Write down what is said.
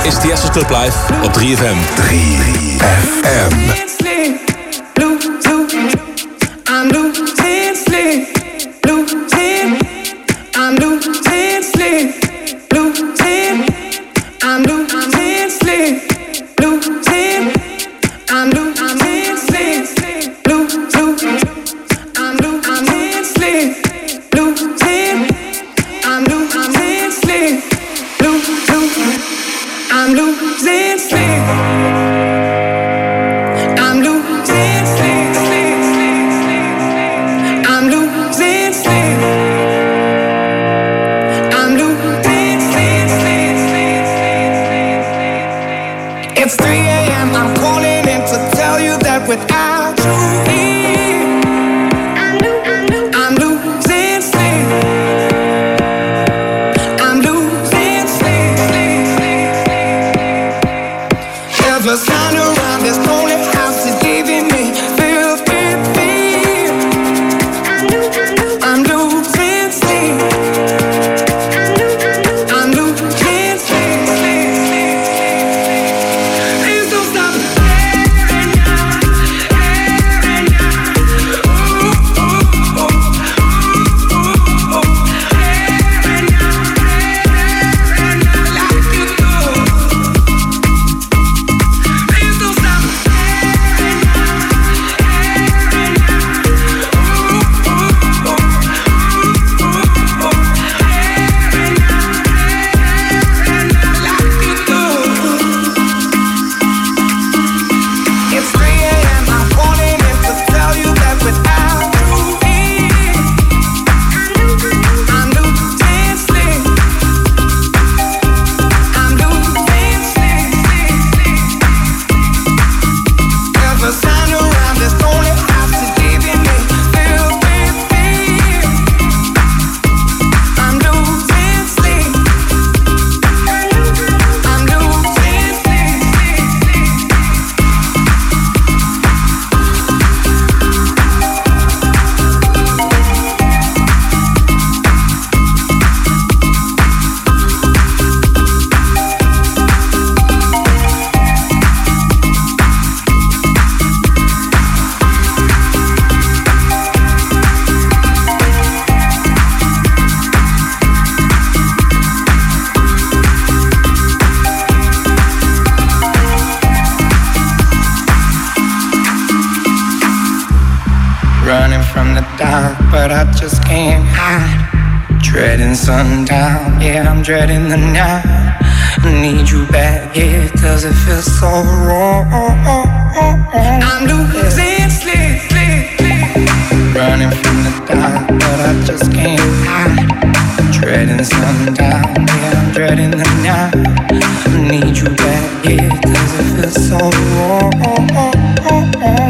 is Tiesto's Club Live op 3FM. 3FM. Sundown, yeah, I'm dreading the night. I need you back, yeah, cause it feels so wrong. I'm losing sleep. Running from the dark, but I just can't hide. Dreading sundown, yeah, I'm dreading the night. I need you back, yeah, cause it feels so wrong.